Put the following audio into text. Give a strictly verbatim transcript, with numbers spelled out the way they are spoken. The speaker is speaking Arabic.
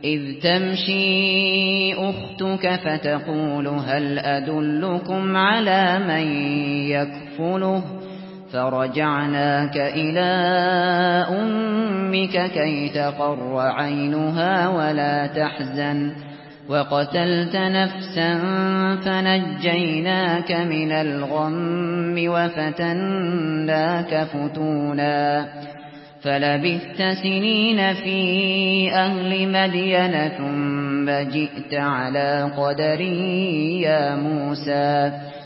إذ تمشي أختك فتقول هل أدلكم على من يكفله فرجعناك إلى أمك كي تقر عينها ولا تحزن وقتلت نفسا فنجيناك من الغم وفتناك فتونا فلبثت سنين في أهل مدين ثم جئت على قدر يا موسى